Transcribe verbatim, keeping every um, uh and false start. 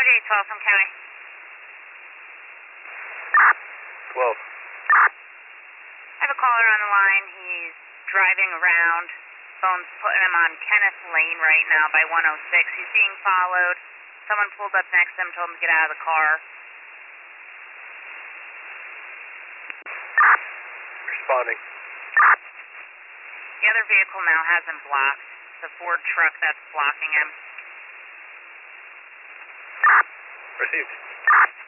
R J twelve from County. twelve. I have a caller on the line. He's driving around. Phone's putting him on Kenneth Lane right now by one oh six. He's being followed. Someone pulled up next to him, told him to get out of the car. Responding. The other vehicle now has him blocked. The Ford truck that's blocking him. Received.